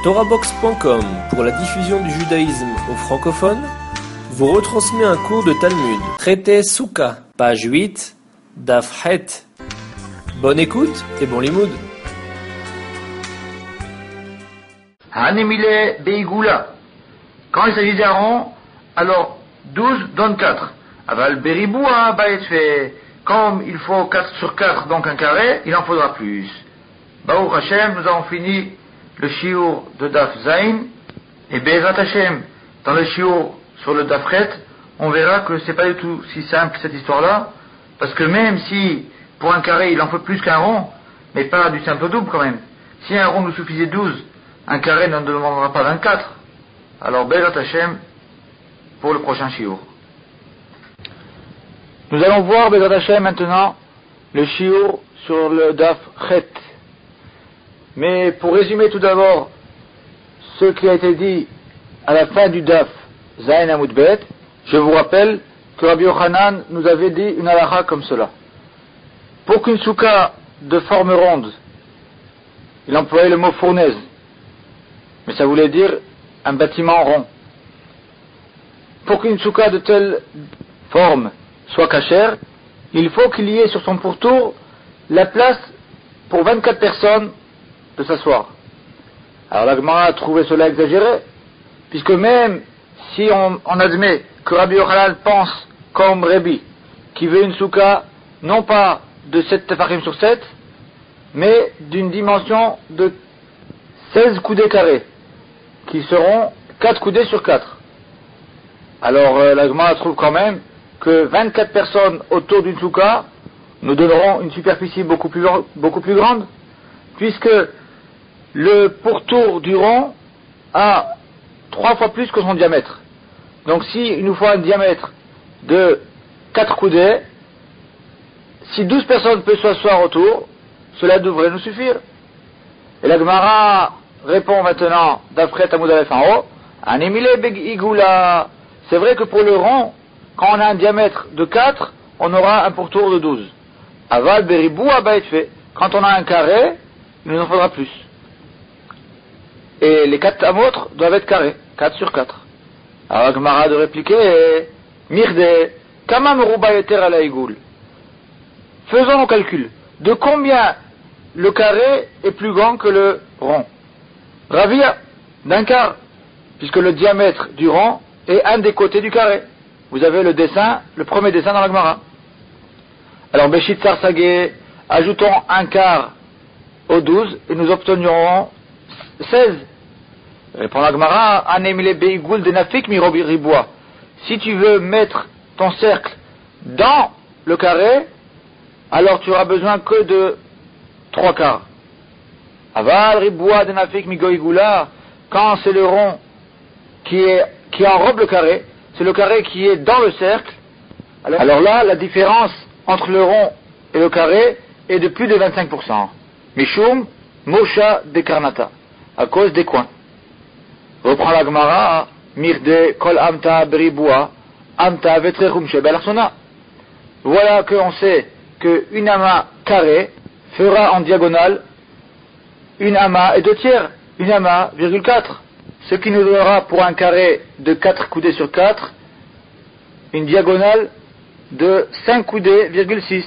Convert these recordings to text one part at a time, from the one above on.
TorahBox.com, pour la diffusion du judaïsme aux francophones, vous retransmet un cours de Talmud, traité Souka, page 8, Daf Het. Bonne écoute et bon limoud. Hanemile Beigula. Quand il s'agit d'un rond, alors 12 donne 4. Aval Beriboua Baetfe. Comme il faut 4 sur 4, donc un carré, il en faudra plus. Baruch Hashem, nous avons fini le shiur de Daf Zain, et Be'ezrat Hashem, dans le shiur sur le Daf Het, on verra que c'est pas du tout si simple cette histoire-là, parce que même si pour un carré il en faut plus qu'un rond, mais pas du simple au double quand même. Si un rond nous suffisait 12, un carré ne nous demandera pas 24. Alors Be'ezrat Hashem pour le prochain shiur. Nous allons voir Be'ezrat Hashem maintenant le shiur sur le Daf Het. Mais pour résumer tout d'abord ce qui a été dit à la fin du Daf Zain Amud Bet, je vous rappelle que Rabbi Yochanan nous avait dit une halakha comme cela. Pour qu'une souka de forme ronde, il employait le mot fournaise, mais ça voulait dire un bâtiment rond. Pour qu'une souka de telle forme soit cachère, il faut qu'il y ait sur son pourtour la place pour 24 personnes de s'asseoir. Alors la Gemara a trouvé cela exagéré, puisque même si on admet que Rabbi Yochanan pense comme Rabbi, qui veut une souka non pas de 7 tefarim sur 7, mais d'une dimension de 16 coudées carrés, qui seront 4 coudées sur 4. Alors la Gemara trouve quand même que 24 personnes autour d'une souka nous donneront une superficie beaucoup plus grande, puisque le pourtour du rond a 3 fois plus que son diamètre. Donc si il nous faut un diamètre de 4 coudées, si 12 personnes peuvent s'asseoir autour, cela devrait nous suffire. Et la Gemara répond maintenant d'après Amud Aleph en haut, Anemile Beg Igula. C'est vrai que pour le rond, quand on a un diamètre de 4, on aura un pourtour de 12. Aval Beribou Abaetfe. Quand on a un carré, il nous en faudra plus. Et les 4 amôtres doivent être carrés, 4 sur 4. Alors Gemara de répliquer, Mirde, Kama Meruba Yeter ala Igoul. Faisons nos calculs. De combien le carré est plus grand que le rond? Ravia, d'un quart, puisque le diamètre du rond est un des côtés du carré. Vous avez le dessin, le premier dessin dans la Gemara. Alors Beshit Sarsagé, ajoutons un quart au 12 et nous obtiendrons 16. Répond la Gemara, Anemile Beigul de Nafik Mirobi Ribois. Si tu veux mettre ton cercle dans le carré, alors tu auras besoin que de 3 quarts. Aval Ribois de Nafik Migoigula, quand c'est le rond qui enrobe le carré, c'est le carré qui est dans le cercle. Alors là, la différence entre le rond et le carré est de plus de 25%. Mishum Mosha de Karnata, à cause des coins. Reprend la Gemara, Mirde Kol Amta Beriboua, Amta Vetrechum Shebelarsona. Voilà qu'on sait qu'une amas carrée fera en diagonale une amas et 2 tiers, une amas, virgule 4. Ce qui nous donnera pour un carré de 4 coudées sur 4, une diagonale de 5 coudées, virgule 6.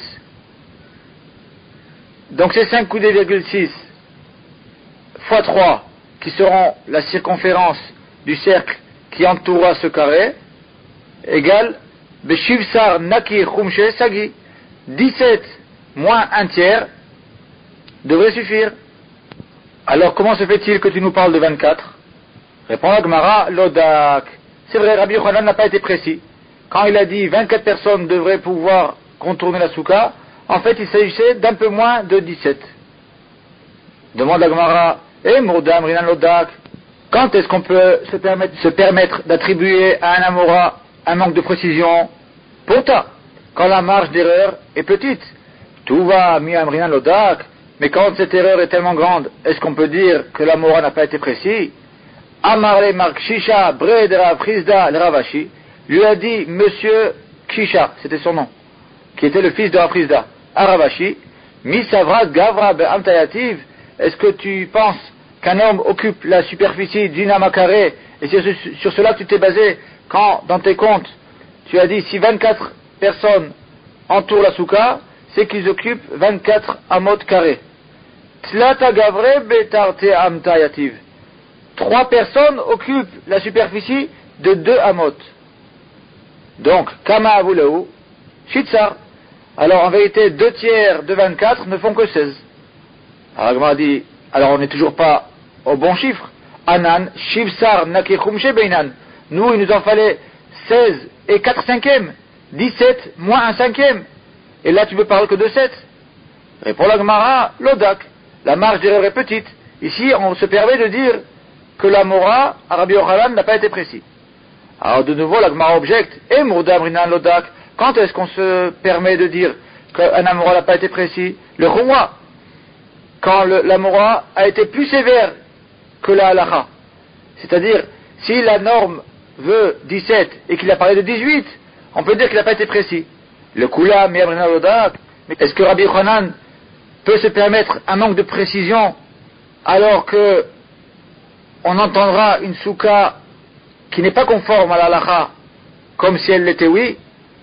Donc ces 5 coudées, virgule 6 fois 3, qui seront la circonférence du cercle qui entourera ce carré, égale Beshivsar Naki Khumshe Sagi. 17 moins 1 tiers devrait suffire. Alors comment se fait-il que tu nous parles de 24? Répond la Gemara, Lodak. C'est vrai, Rabbi Yochanan n'a pas été précis. Quand il a dit 24 personnes devraient pouvoir contourner la souka, en fait il s'agissait d'un peu moins de 17. Demande la Gemara, Mourdam Rinan Lodak, quand est-ce qu'on peut se permettre d'attribuer à un amora un manque de précision? Pourtant, quand la marge d'erreur est petite, tout va Miam Rinan Lodak, mais quand cette erreur est tellement grande, est-ce qu'on peut dire que l'amora n'a pas été précis? Amarle Mark Shisha Bre de Rav Chizda le Ravashi lui a dit Monsieur Kisha, c'était son nom, qui était le fils de Rav Chizda, à Ravashi, Misavrat Gavra Be'amtayativ, est-ce que tu penses qu'un homme occupe la superficie d'une amas carrée, et c'est sur cela que tu t'es basé quand, dans tes comptes, tu as dit si 24 personnes entourent la souka, c'est qu'ils occupent 24 amot carrés. Tlata gavre betarte amta yativ. 3 personnes occupent la superficie de 2 amot. Donc, kama avuleu, shitsar. Alors en vérité, 2 tiers de 24 ne font que 16. Alors Agma dit, alors on n'est toujours pas au bon chiffre. Anan, shivsar nakechumshe beinan. Nous, il nous en fallait 16 et 4 cinquièmes. 17 moins 1 cinquième. Et là, tu veux parler que de 7. Répond la Gemara, l'odak. La marge d'erreur est petite. Ici, on se permet de dire que la Mora, à Rabbi Yochanan, n'a pas été précis. Alors, de nouveau, la Gemara objecte. Et Mourdam Rinan l'odak. Quand est-ce qu'on se permet de dire qu'un Amora n'a pas été précis? Le Chumra. Quand l'Amora a été plus sévère que la Halacha. C'est-à-dire, si la norme veut 17 et qu'il a parlé de 18, on peut dire qu'il n'a pas été précis. Le Kula, mais est-ce que Rabbi Yochanan peut se permettre un manque de précision alors que on entendra une souka qui n'est pas conforme à la halacha comme si elle l'était, oui?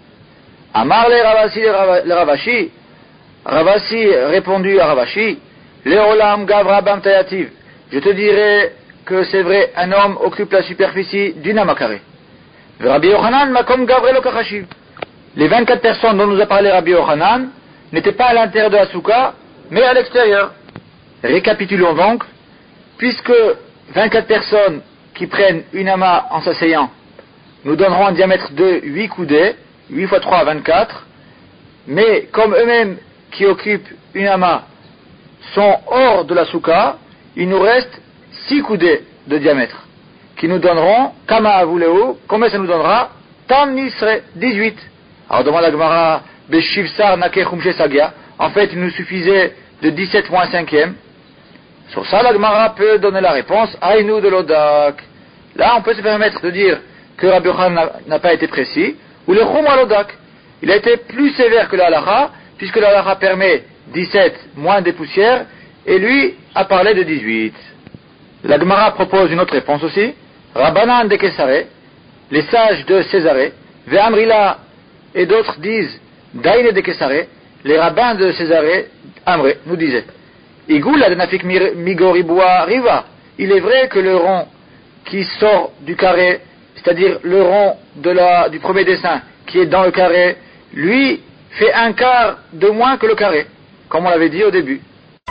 Amar le Ravashi, Ravasi répondu à Ravashi, Leolam Gavra Bam Tayativ. Je te dirais que c'est vrai, un homme occupe la superficie d'une amas carrée. Rabbi Yochanan Makom Gavre lo Kachashiv. Les 24 personnes dont nous a parlé Rabbi Yochanan n'étaient pas à l'intérieur de la souka, mais à l'extérieur. Récapitulons donc, puisque 24 personnes qui prennent une amas en s'asseyant nous donneront un diamètre de 8 coudées, 8 x 3, 24, mais comme eux-mêmes qui occupent une amas sont hors de la souka, il nous reste 6 coudées de diamètre, qui nous donneront, Kama Avuleu, combien ça nous donnera? Tam Nisre, 18. Alors demande la Gemara, Beshivsar Nakechumshe Sagia, en fait il nous suffisait de 17 moins 5e. Sur ça la Gemara peut donner la réponse, Aïnou de l'Odak. Là on peut se permettre de dire que Rabbi Yochanan n'a pas été précis, ou le Chumra l'Odak. Il a été plus sévère que la halacha, puisque la halacha permet 17 moins des poussières, et lui a parlé de 18. La Gemara propose une autre réponse aussi. Rabbanan de Kesare, les sages de Césarée, Ve'amrila, et d'autres disent Daïne de Kesare, les rabbins de Césarée, Amré, nous disaient Igoula de Nafik Migoriboua Riva. Il est vrai que le rond qui sort du carré, c'est-à-dire le rond du premier dessin qui est dans le carré, lui fait un quart de moins que le carré, comme on l'avait dit au début.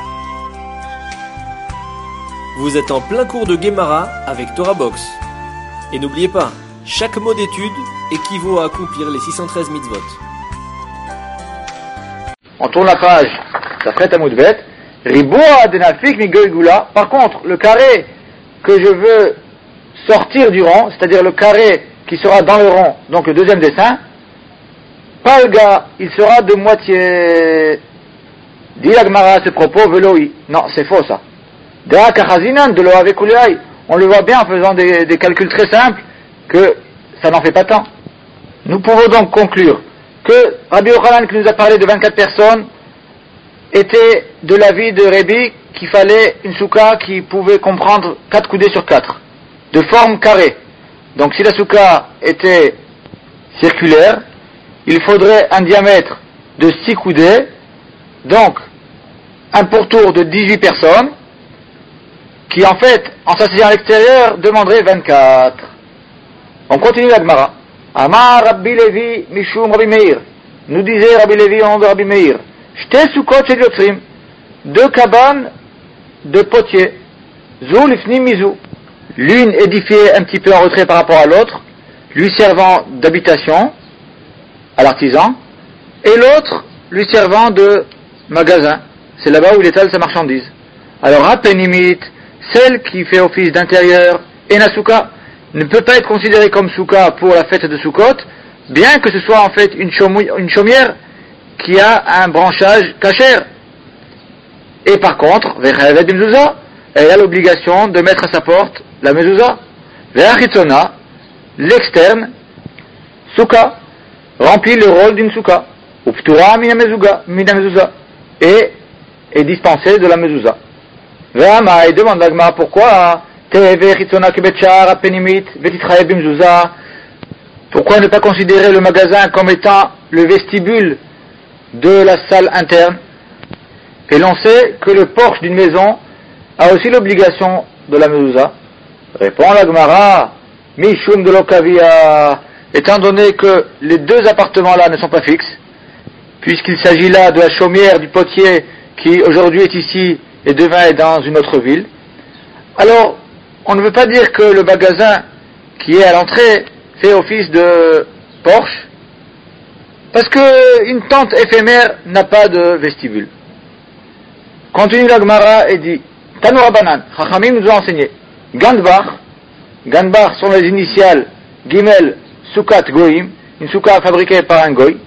Vous êtes en plein cours de Gemara avec Torah Box. Et n'oubliez pas, chaque mot d'étude équivaut à accomplir les 613 mitzvot. On tourne la page, ça fait un mot de bête. Riboua de Nafik Migoigula. Par contre, le carré que je veux sortir du rond, c'est-à-dire le carré qui sera dans le rond, donc le deuxième dessin, Palga, il sera de moitié. Dit la Gemara à ce propos, Veloi. Non, c'est faux ça. On le voit bien en faisant des calculs très simples que ça n'en fait pas tant. Nous pouvons donc conclure que Rabbi Yochanan qui nous a parlé de 24 personnes était de l'avis de Rabbi qu'il fallait une souka qui pouvait comprendre 4 coudées sur 4 de forme carrée. Donc si la souka était circulaire, il faudrait un diamètre de 6 coudées, donc un pourtour de 18 personnes qui en fait, en s'asseyant à l'extérieur, demanderait 24. On continue la Gemara. Amar Rabbi Levi Mishum Rabbi Meir. Nous disait Rabbi Levi au nom de Rabbi Meir. Shte Sukkot Shel Yotzrim. 2 cabanes de potiers. Zu Lifnim Mizu. L'une édifiée un petit peu en retrait par rapport à l'autre, lui servant d'habitation à l'artisan, et l'autre lui servant de magasin. C'est là-bas où il étale sa marchandise. Alors, Apenimit, celle qui fait office d'intérieur, Enasuka, ne peut pas être considérée comme souka pour la fête de Sukkot, bien que ce soit en fait une chaumière qui a un branchage kasher. Et par contre, elle a l'obligation de mettre à sa porte la mezouza. Ve'achitzona, l'externe, souka, remplit le rôle d'une souka. Uptura mina mezouza, et est dispensée de la mezouza. Ve'ama, il demande l'agma pourquoi pourquoi ne pas considérer le magasin comme étant le vestibule de la salle interne? Et l'on sait que le porche d'une maison a aussi l'obligation de la mezouza. Répond la Gemara, Mishum de l'Okavia, étant donné que les deux appartements-là ne sont pas fixes, puisqu'il s'agit là de la chaumière du potier qui aujourd'hui est ici et demain est dans une autre ville, alors on ne veut pas dire que le magasin qui est à l'entrée fait office de porche, parce qu'une tente éphémère n'a pas de vestibule. Continue la Gemara et dit, Tanoura Banan, Chachamim nous a enseigné, Gandbar sont les initiales Gimel Sukat Goïm, une souka fabriquée par un goy.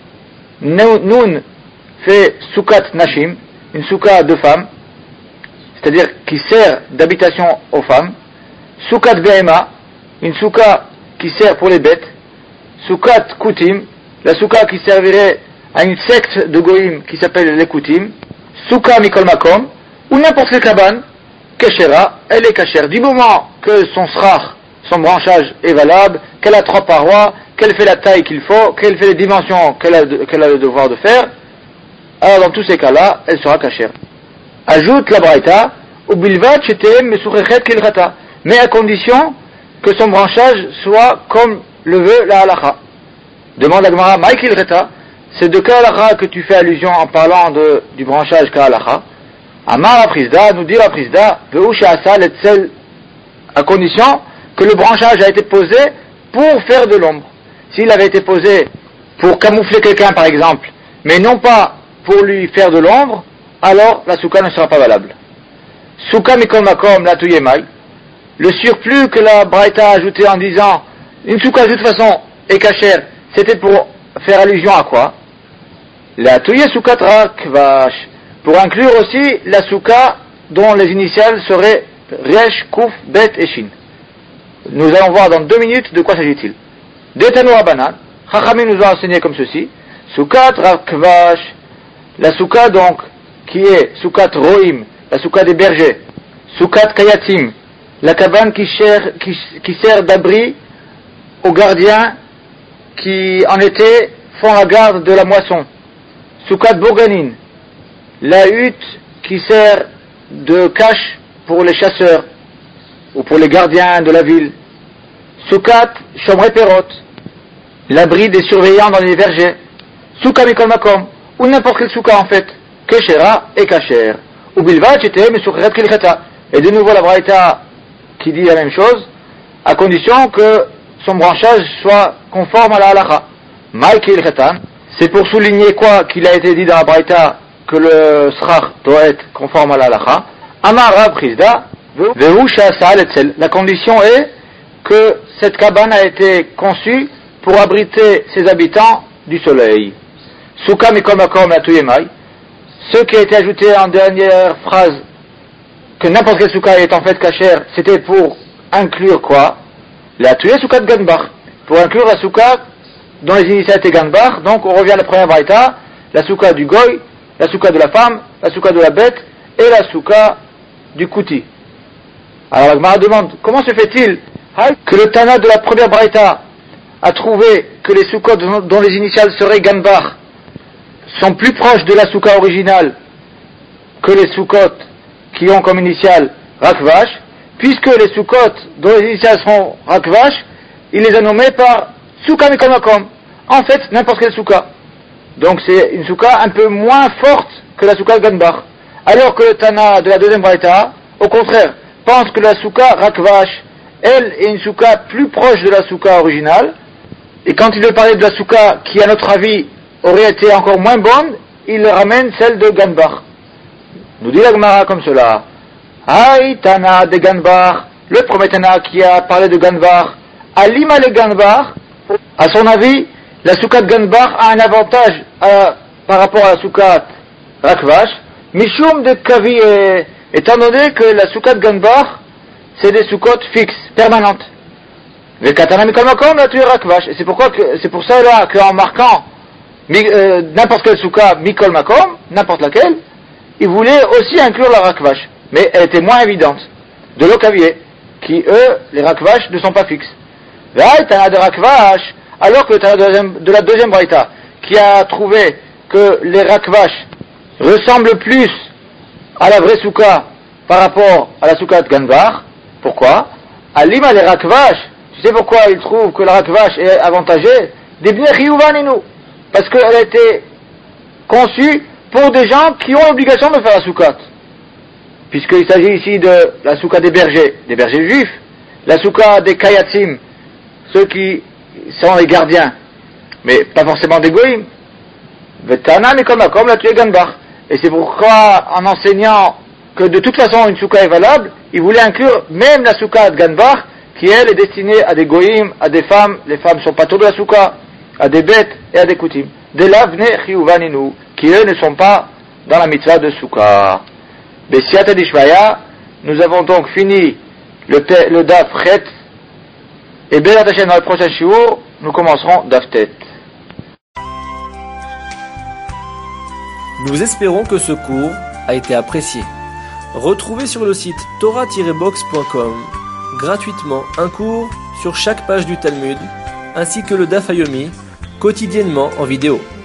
Nun fait Sukat Nashim, une souka de femmes, c'est-à-dire qui sert d'habitation aux femmes. Sukat Behema, une souka qui sert pour les bêtes. Sukat Kutim, la souka qui servirait à une secte de goïm qui s'appelle les Kutim. Souka Mikol Makom, ou n'importe quelle cabane, Keshera, elle est cachère. Du moment que son srach, son branchage est valable, qu'elle a 3 parois, qu'elle fait la taille qu'il faut, qu'elle fait les dimensions qu'elle a le devoir de faire, alors dans tous ces cas-là, elle sera cachère. Ajoute la braïta, ubilvat shetem mesurechet kilchata, mais à condition que son branchage soit comme le veut la halacha. Demande la Gemara, maï kilchata, c'est de quelle halacha que tu fais allusion en parlant du branchage ka halacha? Amar Aprisda, nous dit Aprisda, veusha asal et sel, à condition que le branchage a été posé pour faire de l'ombre. S'il avait été posé pour camoufler quelqu'un par exemple, mais non pas pour lui faire de l'ombre, alors la souka ne sera pas valable. Souka mikol makom la tuyemai, le surplus que la braïta a ajouté en disant une souka de toute façon est cachère, c'était pour faire allusion à quoi? La tuye souka rakvash, pour inclure aussi la souka dont les initiales seraient resh, kouf, bet et shin. Nous allons voir dans 2 minutes de quoi s'agit-il. Detanu Abanan, Chachamim nous a enseigné comme ceci, Soukat Rakvash, la souka donc, qui est Soukat Roim, la souka des bergers, Soukat Kayatim, la cabane qui sert d'abri aux gardiens qui en été font la garde de la moisson, Soukat Bourganin, la hutte qui sert de cache pour les chasseurs ou pour les gardiens de la ville, Soukat Shomrei Perot, l'abri des surveillants dans les vergers, Souka Mikol Makom, ou n'importe quel souka en fait, Keshera et Kacher, ou Bilvat Shetem et Sukhret Kilcheta, et de nouveau la Braïta qui dit la même chose, à condition que son branchage soit conforme à la halacha. Maï Kilchetan, c'est pour souligner quoi qu'il a été dit dans la Braïta que le srach doit être conforme à la halacha. Amar Rav Chizda, Vehu Sha'asal Etzel, la condition est que cette cabane a été conçue pour abriter ses habitants du soleil. Souka Mikol Makom la Tuyemai, ce qui a été ajouté en dernière phrase, que n'importe quel souka est en fait cachère, c'était pour inclure quoi? La Tuyé Souka de Ganbar, pour inclure la souka dont les initiales étaient Ganbar, donc on revient à la première braïta, la souka du goy, la souka de la femme, la souka de la bête, et la souka du kouti. Alors la Gemara demande, comment se fait-il que le Tana de la première braïta a trouvé que les soukot dont les initiales seraient Ganbar sont plus proches de la souka originale que les soukot qui ont comme initiale Rakvash, puisque les soukot dont les initiales seront Rakvash, il les a nommés par Souka Mikol Makom. En fait, n'importe quelle souka. Donc c'est une souka un peu moins forte que la souka Ganbar. Alors que le Tana de la deuxième braïta, au contraire, pense que la souka Rakvash, elle, est une souka plus proche de la souka originale, et quand il veut parler de la souka qui, à notre avis, aurait été encore moins bonne, il ramène celle de Ganbar. Nous dit la Gemara comme cela. Haï Tana de Ganbar, le premier Tana qui a parlé de Ganbar, Alima le Ganbar, à son avis, la souka de Ganbar a un avantage par rapport à la souka Rakvash, Mishum de Kavi, étant donné que la souka de Ganbar, c'est des soukot fixes, permanentes. Le Katana Mikol Makom la tué Rakvash, et c'est pour ça là qu'en marquant n'importe quelle souka Mikol Makom, n'importe laquelle, il voulait aussi inclure la Rakvash. mais elle était moins évidente. De l'Okavier, qui eux, les Rakvash, ne sont pas fixes. Tana de Rakvash, alors que le Tana de la deuxième Braïta, qui a trouvé que les Rakvash ressemblent plus à la vraie Souka par rapport à la Souka de Ganvar. Pourquoi? Alima les Rakvash, tu sais pourquoi il trouve que la Rakvash est avantagée? Des bnei Chiyuvaninu, parce qu'elle a été conçue pour des gens qui ont l'obligation de faire la Soukat. Puisqu'il s'agit ici de la Souka des bergers juifs, la Souka des Kayatzim, ceux qui sont les gardiens, mais pas forcément des Goïm. Vetana mais comme la tué Ganbar. Et c'est pourquoi, en enseignant que de toute façon une Souka est valable, il voulait inclure même la Souka de Ganbar, qui elle est destinée à des Goïm, à des femmes, les femmes ne sont pas toutes de la Souka, à des bêtes et à des Koutim. De là venait Chiyuvaninu, qui eux ne sont pas dans la mitzvah de Souka. Besiata Dishmaya, nous avons donc fini le Daf Chet, et Be'ezrat Hashem dans le prochain shiur, nous commencerons Daf Tet. Nous espérons que ce cours a été apprécié. Retrouvez sur le site torah-box.com gratuitement un cours sur chaque page du Talmud, ainsi que le Daf Yomi, quotidiennement en vidéo.